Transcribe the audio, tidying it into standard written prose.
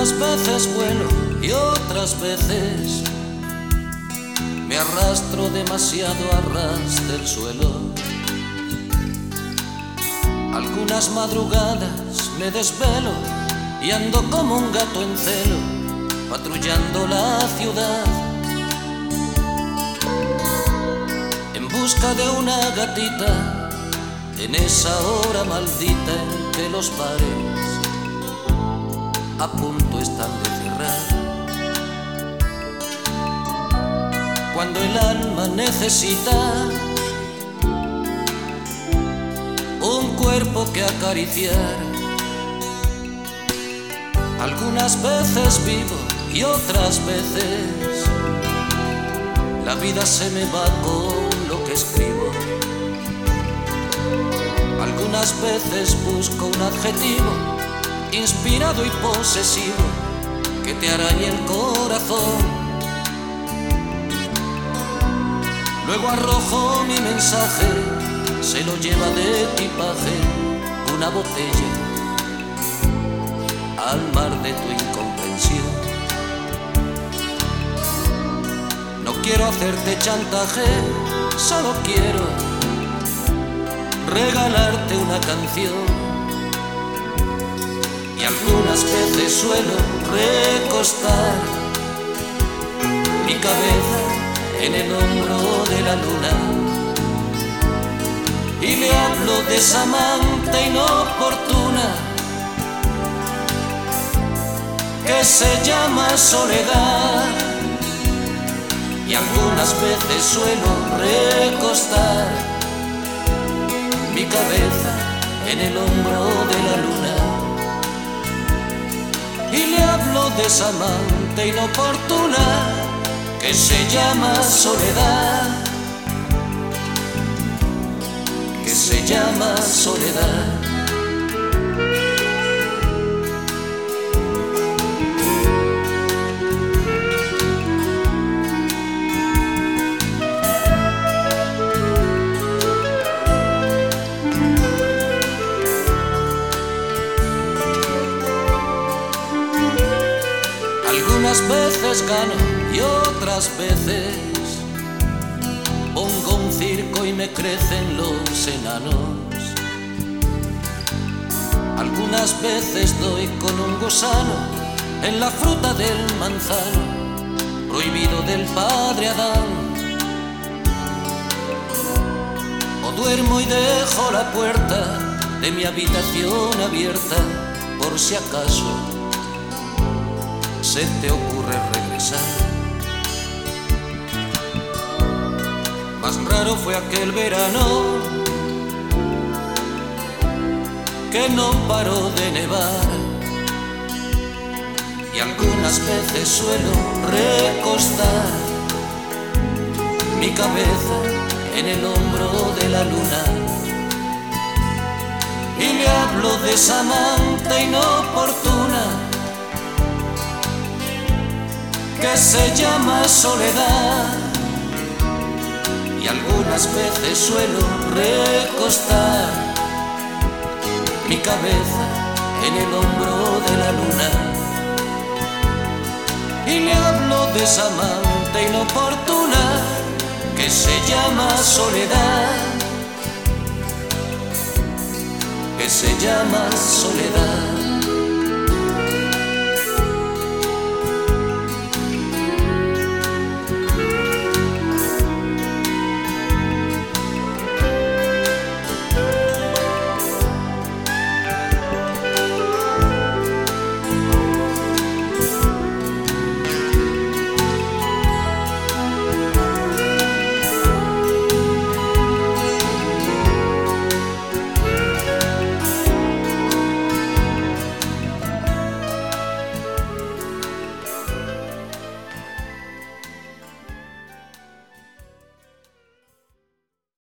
Algunas veces vuelo y otras veces me arrastro demasiado a ras del suelo. Algunas madrugadas me desvelo y ando como un gato en celo, patrullando la ciudad en busca de una gatita en esa hora maldita en que los bares a punto están de cerrar. Cuando el alma necesita un cuerpo que acariciar. Algunas veces vivo y otras veces la vida se me va con lo que escribo. Algunas veces busco un adjetivo inspirado y posesivo que te arañe el corazón. Luego arrojo mi mensaje, se lo lleva de equipaje una botella al mar de tu incomprensión. No quiero hacerte chantaje, solo quiero regalarte una canción. Y algunas veces suelo recostar mi cabeza en el hombro de la luna y le hablo de esa amante inoportuna que se llama soledad. Y algunas veces suelo recostar mi cabeza en el hombro de la luna y le hablo de esa amante inoportuna que se llama soledad, que se llama soledad. Algunas veces gano y otras veces pongo un circo y me crecen los enanos. Algunas veces doy con un gusano en la fruta del manzano prohibido del padre Adán. O duermo y dejo la puerta de mi habitación abierta por si acaso se te ocurre regresar. Más raro fue aquel verano que no paró de nevar. Y algunas veces suelo recostar mi cabeza en el hombro de la luna y le hablo de esa amante inoportuna que se llama soledad. Y algunas veces suelo recostar mi cabeza en el hombro de la luna y le hablo de esa amante inoportuna que se llama soledad, que se llama soledad.